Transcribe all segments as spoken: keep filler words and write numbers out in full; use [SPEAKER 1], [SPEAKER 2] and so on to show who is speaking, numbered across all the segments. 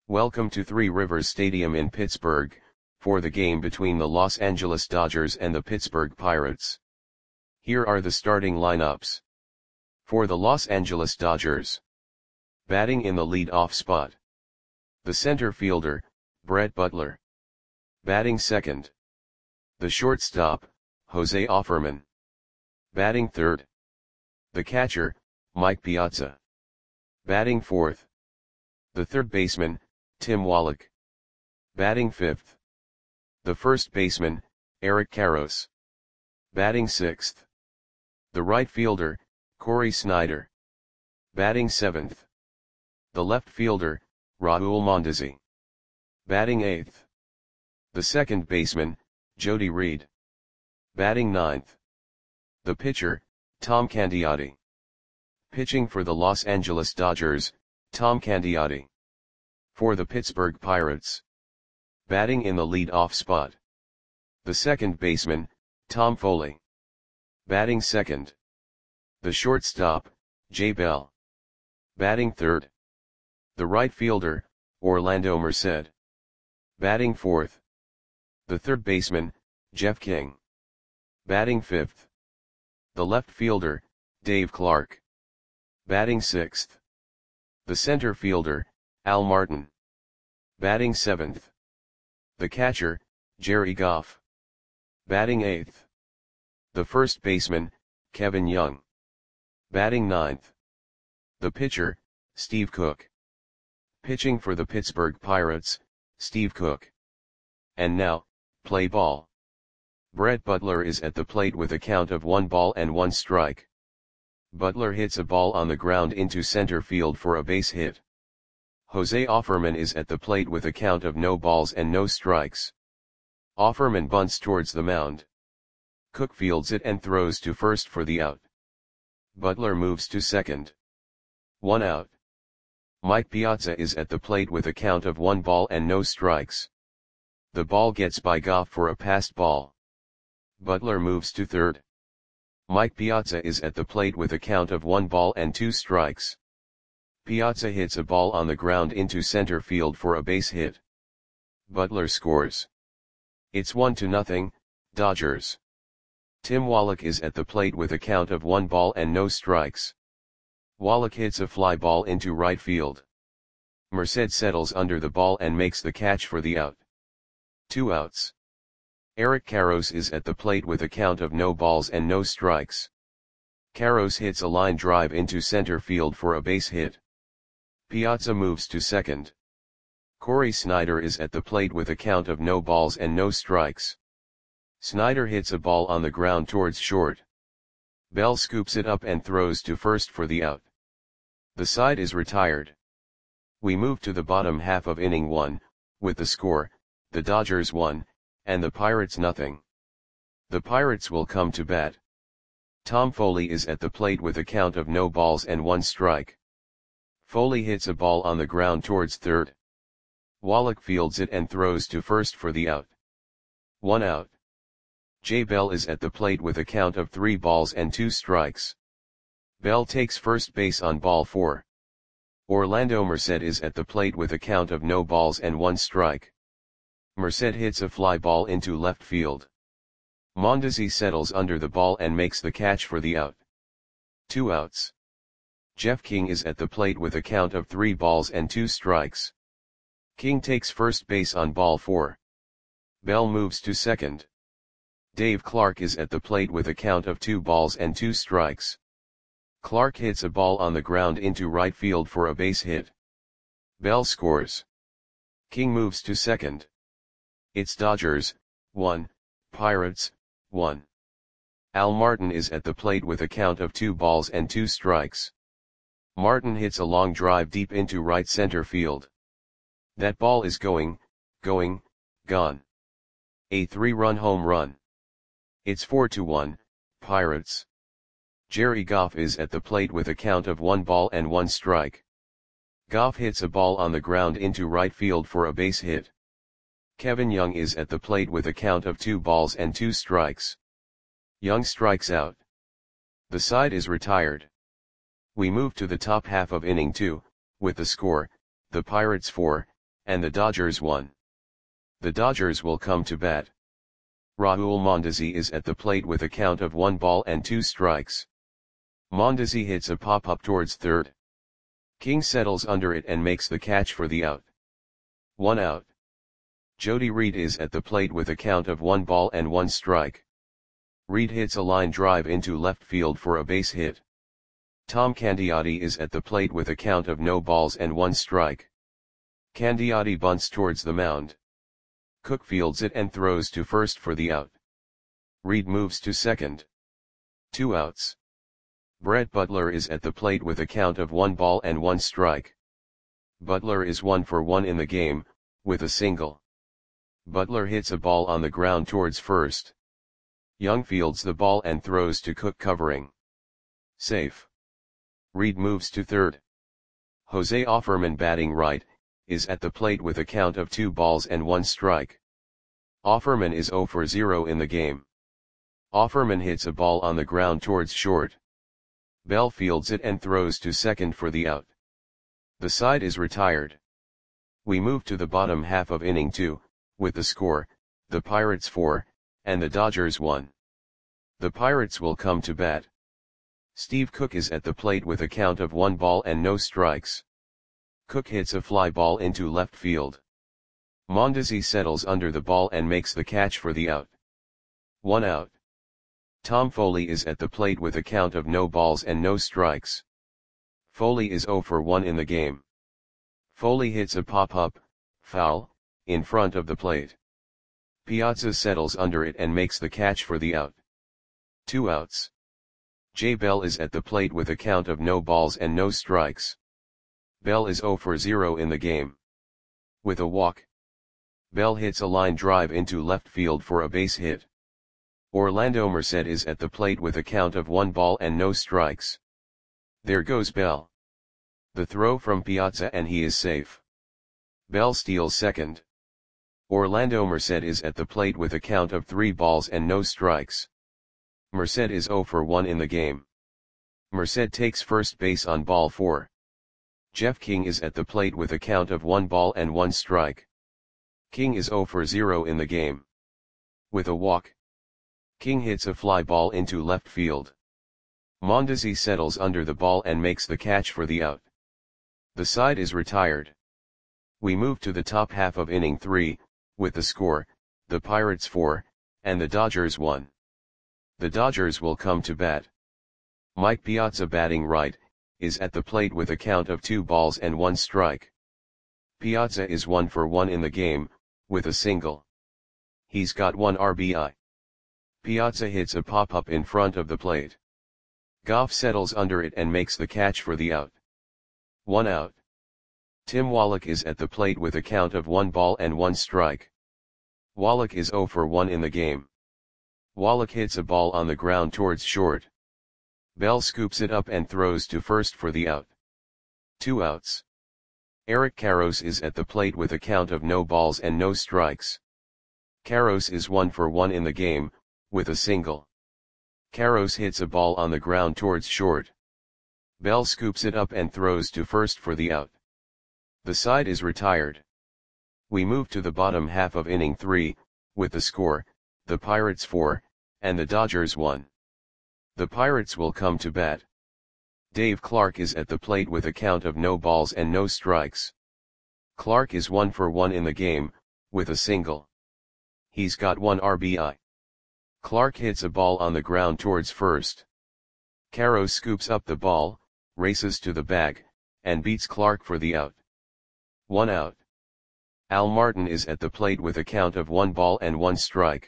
[SPEAKER 1] Welcome to Three Rivers Stadium in Pittsburgh, for the game between the Los Angeles Dodgers and the Pittsburgh Pirates. Here are the starting lineups. For the Los Angeles Dodgers. Batting in the lead-off spot. The center fielder, Brett Butler. Batting second. The shortstop, Jose Offerman. Batting third. The catcher, Mike Piazza. Batting fourth. The third baseman, Tim Wallach. Batting fifth. The first baseman, Eric Karros. Batting sixth. The right fielder, Cory Snyder. Batting seventh. The left fielder, Raul Mondesi. Batting eighth. The second baseman, Jody Reed. Batting ninth. The pitcher, Tom Candiotti. Pitching for the Los Angeles Dodgers, Tom Candiotti. For the Pittsburgh Pirates. Batting in the lead-off spot. The second baseman, Tom Foley. Batting second. The shortstop, Jay Bell. Batting third. The right fielder, Orlando Merced. Batting fourth. The third baseman, Jeff King. Batting fifth. The left fielder, Dave Clark. Batting sixth. The center fielder, Al Martin. Batting seventh. The catcher, Jerry Goff. Batting eighth. The first baseman, Kevin Young. Batting ninth. The pitcher, Steve Cook. Pitching for the Pittsburgh Pirates, Steve Cook. And now, play ball. Brett Butler is at the plate with a count of one ball and one strike. Butler hits a ball on the ground into center field for a base hit. Jose Offerman is at the plate with a count of no balls and no strikes. Offerman bunts towards the mound. Cook fields it and throws to first for the out. Butler moves to second. One out. Mike Piazza is at the plate with a count of one ball and no strikes. The ball gets by Goff for a passed ball. Butler moves to third. Mike Piazza is at the plate with a count of one ball and two strikes. Piazza hits a ball on the ground into center field for a base hit. Butler scores. It's one to nothing, Dodgers. Tim Wallach is at the plate with a count of one ball and no strikes. Wallach hits a fly ball into right field. Merced settles under the ball and makes the catch for the out. Two outs. Eric Karros is at the plate with a count of no balls and no strikes. Karros hits a line drive into center field for a base hit. Piazza moves to second. Cory Snyder is at the plate with a count of no balls and no strikes. Snyder hits a ball on the ground towards short. Bell scoops it up and throws to first for the out. The side is retired. We move to the bottom half of inning one, with the score, the Dodgers one, and the Pirates nothing. The Pirates will come to bat. Tom Foley is at the plate with a count of no balls and one strike. Foley hits a ball on the ground towards third. Wallach fields it and throws to first for the out. One out. Jay Bell is at the plate with a count of three balls and two strikes. Bell takes first base on ball four. Orlando Merced is at the plate with a count of no balls and one strike. Merced hits a fly ball into left field. Mondesi settles under the ball and makes the catch for the out. Two outs. Jeff King is at the plate with a count of three balls and two strikes. King takes first base on ball four. Bell moves to second. Dave Clark is at the plate with a count of two balls and two strikes. Clark hits a ball on the ground into right field for a base hit. Bell scores. King moves to second. It's Dodgers, one, Pirates, one. Al Martin is at the plate with a count of two balls and two strikes. Martin hits a long drive deep into right center field. That ball is going, going, gone. A three-run home run. It's four to one, Pirates. Jerry Goff is at the plate with a count of one ball and one strike. Goff hits a ball on the ground into right field for a base hit. Kevin Young is at the plate with a count of two balls and two strikes. Young strikes out. The side is retired. We move to the top half of inning two, with the score, the Pirates four, and the Dodgers one. The Dodgers will come to bat. Raul Mondesi is at the plate with a count of one ball and two strikes. Mondesi hits a pop-up towards third. King settles under it and makes the catch for the out. One out. Jody Reed is at the plate with a count of one ball and one strike. Reed hits a line drive into left field for a base hit. Tom Candiotti is at the plate with a count of no balls and one strike. Candiotti bunts towards the mound. Cook fields it and throws to first for the out. Reed moves to second. Two outs. Brett Butler is at the plate with a count of one ball and one strike. Butler is one for one in the game, with a single. Butler hits a ball on the ground towards first. Young fields the ball and throws to Cook covering. Safe. Reed moves to third. Jose Offerman, batting right, is at the plate with a count of two balls and one strike. Offerman is zero for zero in the game. Offerman hits a ball on the ground towards short. Bell fields it and throws to second for the out. The side is retired. We move to the bottom half of inning two, with the score, the Pirates four, and the Dodgers one. The Pirates will come to bat. Steve Cook is at the plate with a count of one ball and no strikes. Cook hits a fly ball into left field. Mondesi settles under the ball and makes the catch for the out. One out. Tom Foley is at the plate with a count of no balls and no strikes. Foley is zero for one in the game. Foley hits a pop-up, foul, in front of the plate. Piazza settles under it and makes the catch for the out. Two outs. Jay Bell is at the plate with a count of no balls and no strikes. Bell is zero for zero in the game. With a walk. Bell hits a line drive into left field for a base hit. Orlando Merced is at the plate with a count of one ball and no strikes. There goes Bell. The throw from Piazza and he is safe. Bell steals second. Orlando Merced is at the plate with a count of three balls and no strikes. Merced is zero for one in the game. Merced takes first base on ball four. Jeff King is at the plate with a count of one ball and one strike. King is zero for zero in the game. With a walk. King hits a fly ball into left field. Mondesi settles under the ball and makes the catch for the out. The side is retired. We move to the top half of inning three, with the score, the Pirates four, and the Dodgers one. The Dodgers will come to bat. Mike Piazza, batting right, is at the plate with a count of two balls and one strike. Piazza is one for one in the game, with a single. He's got one R B I. Piazza hits a pop-up in front of the plate. Goff settles under it and makes the catch for the out. One out. Tim Wallach is at the plate with a count of one ball and one strike. Wallach is zero for one in the game. Wallach hits a ball on the ground towards short. Bell scoops it up and throws to first for the out. Two outs. Eric Karros is at the plate with a count of no balls and no strikes. Karros is one for one in the game, with a single. Karros hits a ball on the ground towards short. Bell scoops it up and throws to first for the out. The side is retired. We move to the bottom half of inning three, with the score, the Pirates four, and the Dodgers one. The Pirates will come to bat. Dave Clark is at the plate with a count of no balls and no strikes. Clark is one for one in the game, with a single. He's got one R B I. Clark hits a ball on the ground towards first. Karros scoops up the ball, races to the bag, and beats Clark for the out. One out. Al Martin is at the plate with a count of one ball and one strike.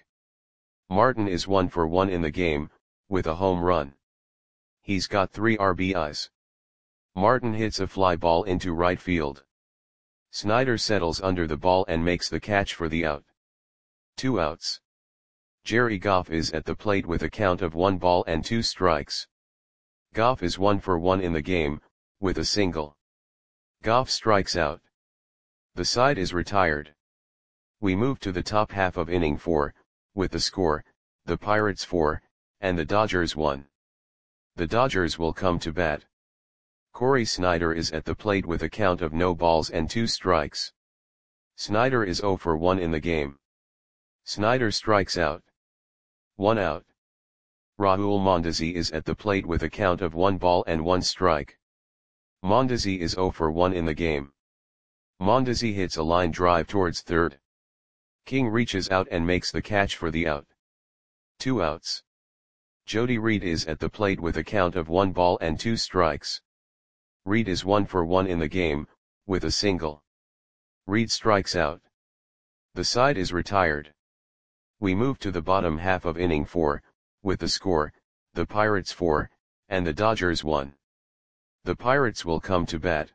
[SPEAKER 1] Martin is one for one in the game, with a home run. He's got three R B Is. Martin hits a fly ball into right field. Snyder settles under the ball and makes the catch for the out. Two outs. Jerry Goff is at the plate with a count of one ball and two strikes. Goff is one for one in the game, with a single. Goff strikes out. The side is retired. We move to the top half of inning four, with the score, the Pirates four, and the Dodgers one. The Dodgers will come to bat. Corey Snyder is at the plate with a count of no balls and two strikes. Snyder is zero for one in the game. Snyder strikes out. One out. Raul Mondesi is at the plate with a count of one ball and one strike. Mondesi is zero for one in the game. Mondesi hits a line drive towards third. King reaches out and makes the catch for the out. Two outs. Jody Reed is at the plate with a count of one ball and two strikes. Reed is one for one in the game, with a single. Reed strikes out. The side is retired. We move to the bottom half of inning four, with the score, the Pirates four, and the Dodgers one. The Pirates will come to bat.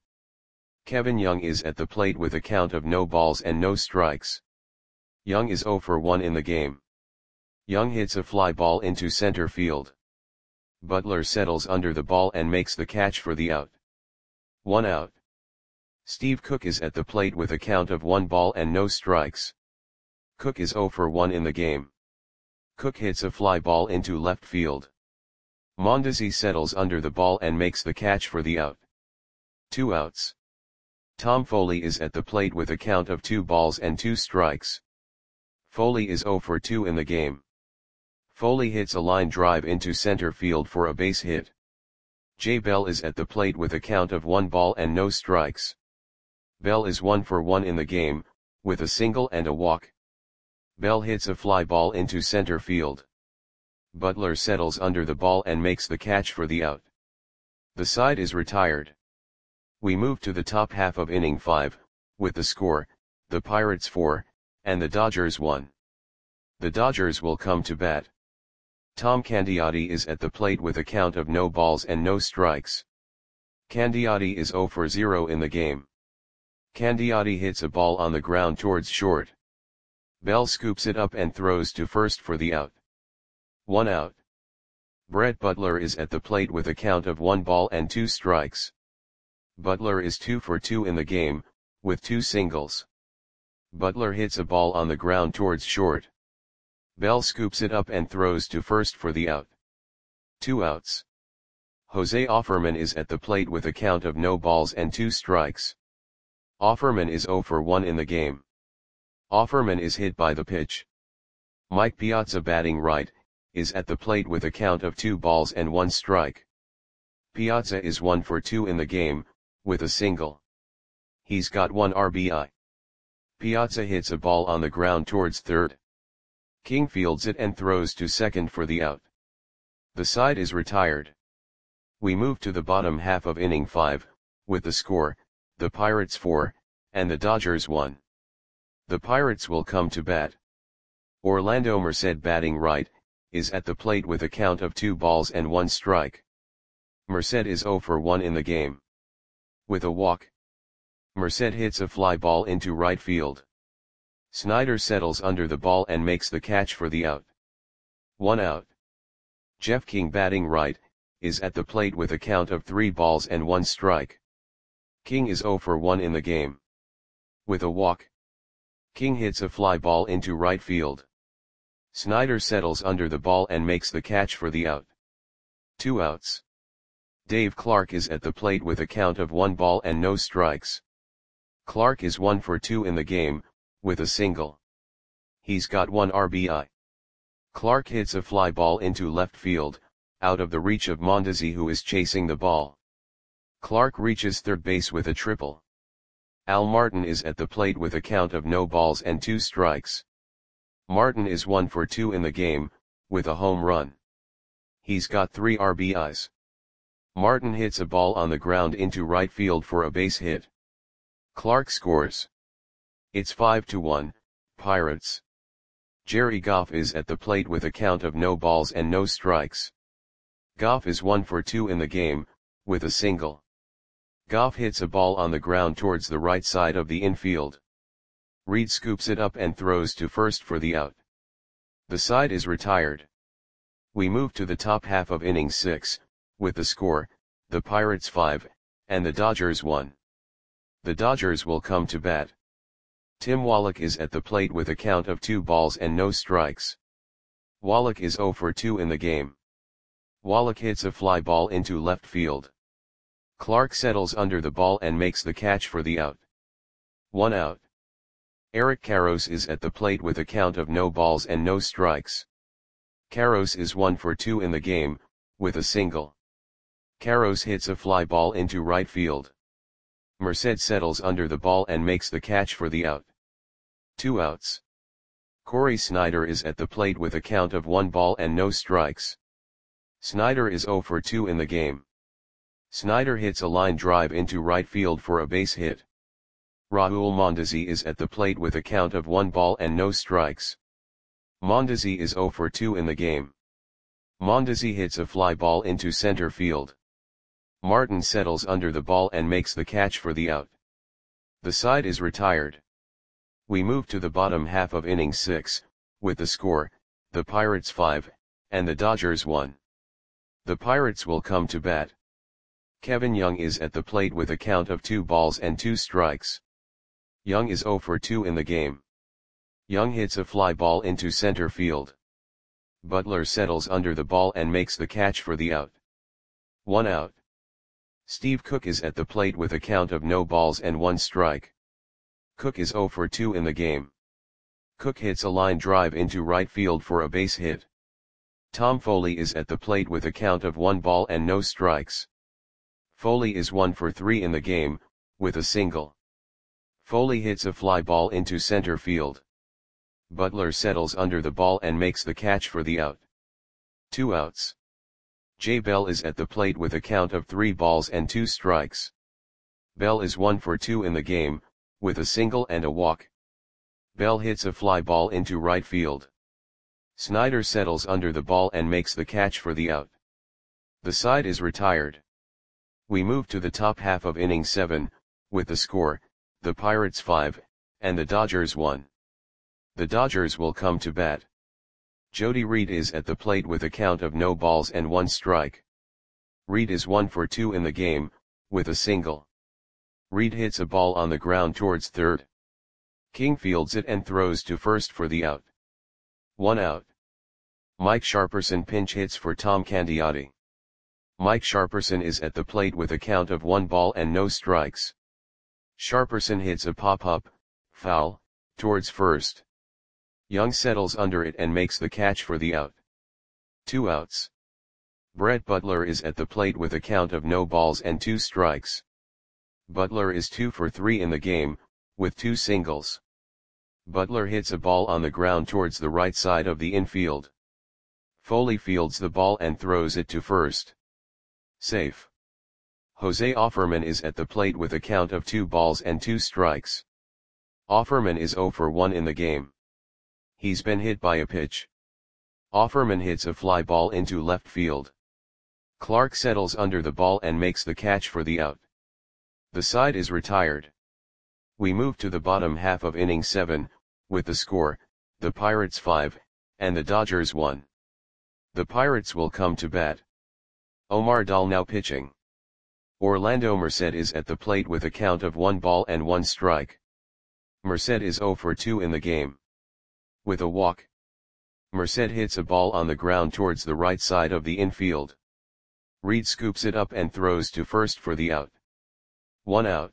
[SPEAKER 1] Kevin Young is at the plate with a count of no balls and no strikes. Young is zero for one in the game. Young hits a fly ball into center field. Butler settles under the ball and makes the catch for the out. One out. Steve Cook is at the plate with a count of one ball and no strikes. Cook is zero for one in the game. Cook hits a fly ball into left field. Mondesi settles under the ball and makes the catch for the out. Two outs. Tom Foley is at the plate with a count of two balls and two strikes. Foley is zero for two in the game. Foley hits a line drive into center field for a base hit. Jay Bell is at the plate with a count of one ball and no strikes. Bell is one for one in the game, with a single and a walk. Bell hits a fly ball into center field. Butler settles under the ball and makes the catch for the out. The side is retired. We move to the top half of inning five, with the score, the Pirates four, and the Dodgers one. The Dodgers will come to bat. Tom Candiotti is at the plate with a count of no balls and no strikes. Candiotti is zero for zero in the game. Candiotti hits a ball on the ground towards short. Bell scoops it up and throws to first for the out. One out. Brett Butler is at the plate with a count of one ball and two strikes. Butler is two for two in the game, with two singles. Butler hits a ball on the ground towards short. Bell scoops it up and throws to first for the out. Two outs. Jose Offerman is at the plate with a count of no balls and two strikes. Offerman is zero for one in the game. Offerman is hit by the pitch. Mike Piazza, batting right, is at the plate with a count of two balls and one strike. Piazza is one for two in the game, with a single. He's got one R B I. Piazza hits a ball on the ground towards third. King fields it and throws to second for the out. The side is retired. We move to the bottom half of inning five, with the score, the Pirates four, and the Dodgers one. The Pirates will come to bat. Orlando Merced, batting right, is at the plate with a count of two balls and one strike. Merced is zero for one in the game. With a walk. Merced hits a fly ball into right field. Snyder settles under the ball and makes the catch for the out. One out. Jeff King, batting right, is at the plate with a count of three balls and one strike. King is zero for one in the game. With a walk. King hits a fly ball into right field. Snyder settles under the ball and makes the catch for the out. Two outs. Dave Clark is at the plate with a count of one ball and no strikes. Clark is one for two in the game, with a single. He's got one R B I. Clark hits a fly ball into left field, out of the reach of Mondesi, who is chasing the ball. Clark reaches third base with a triple. Al Martin is at the plate with a count of no balls and two strikes. Martin is one for two in the game, with a home run. He's got three R B Is. Martin hits a ball on the ground into right field for a base hit. Clark scores. It's five to one, Pirates. Jerry Goff is at the plate with a count of no balls and no strikes. Goff is one for two in the game, with a single. Goff hits a ball on the ground towards the right side of the infield. Reed scoops it up and throws to first for the out. The side is retired. We move to the top half of inning six, with the score, the Pirates five, and the Dodgers one. The Dodgers will come to bat. Tim Wallach is at the plate with a count of two balls and no strikes. Wallach is zero for two in the game. Wallach hits a fly ball into left field. Clark settles under the ball and makes the catch for the out. One out. Eric Karros is at the plate with a count of no balls and no strikes. Karros is one for two in the game, with a single. Karros hits a fly ball into right field. Merced settles under the ball and makes the catch for the out. Two outs. Corey Snyder is at the plate with a count of one ball and no strikes. Snyder is zero for two in the game. Snyder hits a line drive into right field for a base hit. Raul Mondesi is at the plate with a count of one ball and no strikes. Mondesi is zero for two in the game. Mondesi hits a fly ball into center field. Martin settles under the ball and makes the catch for the out. The side is retired. We move to the bottom half of inning six, with the score, the Pirates five, and the Dodgers one. The Pirates will come to bat. Kevin Young is at the plate with a count of two balls and two strikes. Young is zero for two in the game. Young hits a fly ball into center field. Butler settles under the ball and makes the catch for the out. One out. Steve Cook is at the plate with a count of no balls and one strike. Cook is zero for two in the game. Cook hits a line drive into right field for a base hit. Tom Foley is at the plate with a count of one ball and no strikes. Foley is one for three in the game, with a single. Foley hits a fly ball into center field. Butler settles under the ball and makes the catch for the out. Two outs. Jay Bell is at the plate with a count of three balls and two strikes. Bell is one for two in the game, with a single and a walk. Bell hits a fly ball into right field. Snyder settles under the ball and makes the catch for the out. The side is retired. We move to the top half of inning seven, with the score, the Pirates five, and the Dodgers one. The Dodgers will come to bat. Jody Reed is at the plate with a count of no balls and one strike. Reed is one for two in the game, with a single. Reed hits a ball on the ground towards third. King fields it and throws to first for the out. One out. Mike Sharperson pinch hits for Tom Candiotti. Mike Sharperson is at the plate with a count of one ball and no strikes. Sharperson hits a pop-up, foul, towards first. Young settles under it and makes the catch for the out. Two outs. Brett Butler is at the plate with a count of no balls and two strikes. Butler is two for three in the game, with two singles. Butler hits a ball on the ground towards the right side of the infield. Foley fields the ball and throws it to first. Safe. Jose Offerman is at the plate with a count of two balls and two strikes. Offerman is zero for one in the game. He's been hit by a pitch. Offerman hits a fly ball into left field. Clark settles under the ball and makes the catch for the out. The side is retired. We move to the bottom half of inning seven, with the score, the Pirates five, and the Dodgers one. The Pirates will come to bat. Omar Dahl now pitching. Orlando Merced is at the plate with a count of one ball and one strike. Merced is zero for two in the game. With a walk. Merced hits a ball on the ground towards the right side of the infield. Reed scoops it up and throws to first for the out. One out.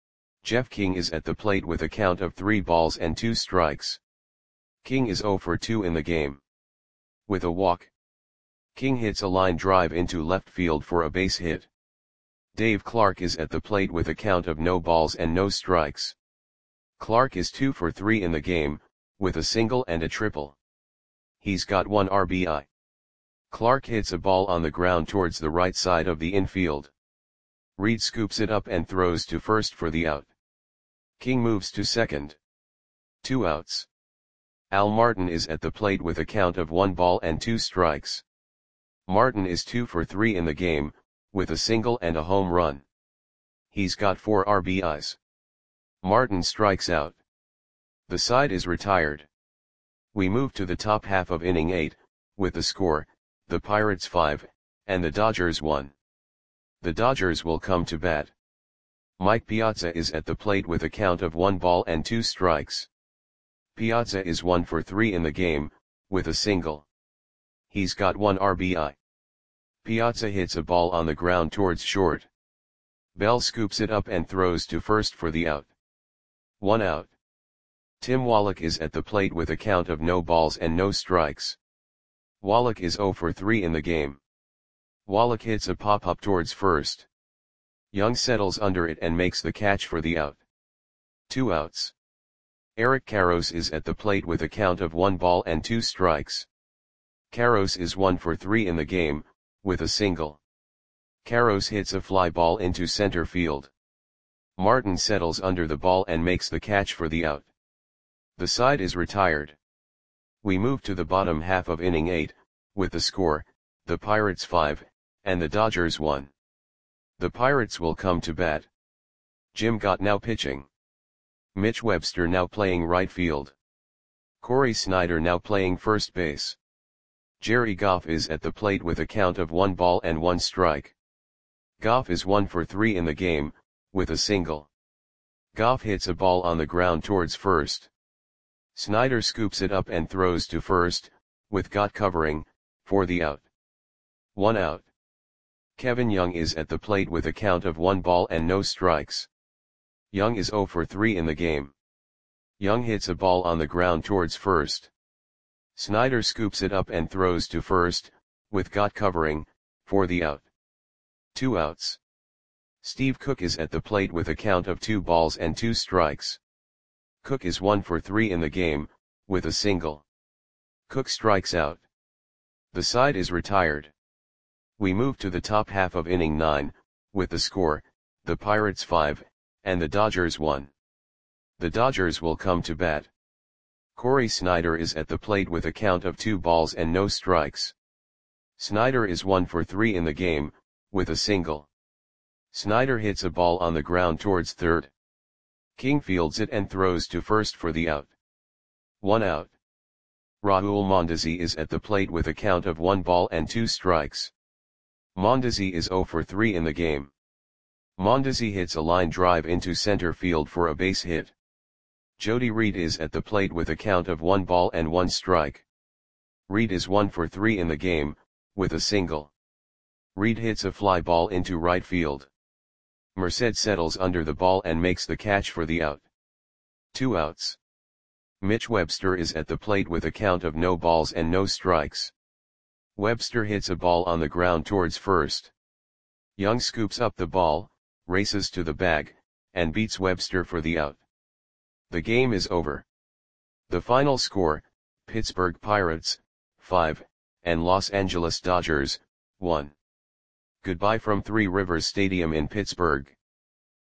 [SPEAKER 1] Jeff King is at the plate with a count of three balls and two strikes. King is zero for two in the game. With a walk. King hits a line drive into left field for a base hit. Dave Clark is at the plate with a count of no balls and no strikes. Clark is two for three in the game, with a single and a triple. He's got one R B I. Clark hits a ball on the ground towards the right side of the infield. Reed scoops it up and throws to first for the out. King moves to second. Two outs. Al Martin is at the plate with a count of one ball and two strikes. Martin is two for three in the game, with a single and a home run. He's got four R B Is. Martin strikes out. The side is retired. We move to the top half of inning eight, with the score, the Pirates five, and the Dodgers one. The Dodgers will come to bat. Mike Piazza is at the plate with a count of one ball and two strikes. Piazza is one for three in the game, with a single. He's got one R B I. Piazza hits a ball on the ground towards short. Bell scoops it up and throws to first for the out. One out. Tim Wallach is at the plate with a count of no balls and no strikes. Wallach is zero for three in the game. Wallach hits a pop-up towards first. Young settles under it and makes the catch for the out. Two outs. Eric Karros is at the plate with a count of one ball and two strikes. Karros is one for three in the game, with a single. Karros hits a fly ball into center field. Martin settles under the ball and makes the catch for the out. The side is retired. We move to the bottom half of inning eight, with the score, the Pirates five, and the Dodgers one. The Pirates will come to bat. Jim Gott now pitching. Mitch Webster now playing right field. Corey Snyder now playing first base. Jerry Goff is at the plate with a count of one ball and one strike. Goff is one for three in the game, with a single. Goff hits a ball on the ground towards first. Snyder scoops it up and throws to first, with Gott covering, for the out. One out. Kevin Young is at the plate with a count of one ball and no strikes. Young is zero for three in the game. Young hits a ball on the ground towards first. Snyder scoops it up and throws to first, with Gott covering, for the out. Two outs. Steve Cook is at the plate with a count of two balls and two strikes. Cook is one for three in the game, with a single. Cook strikes out. The side is retired. We move to the top half of inning nine, with the score, the Pirates five, and the Dodgers one. The Dodgers will come to bat. Corey Snyder is at the plate with a count of two balls and no strikes. Snyder is one for three in the game, with a single. Snyder hits a ball on the ground towards third. King fields it and throws to first for the out. One out. Raul Mondesi is at the plate with a count of one ball and two strikes. Mondesi is zero for three in the game. Mondesi hits a line drive into center field for a base hit. Jody Reed is at the plate with a count of one ball and one strike. Reed is one for three in the game, with a single. Reed hits a fly ball into right field. Merced settles under the ball and makes the catch for the out. Two outs. Mitch Webster is at the plate with a count of no balls and no strikes. Webster hits a ball on the ground towards first. Young scoops up the ball, races to the bag, and beats Webster for the out. The game is over. The final score, Pittsburgh Pirates, five, and Los Angeles Dodgers, one. Goodbye from Three Rivers Stadium in Pittsburgh.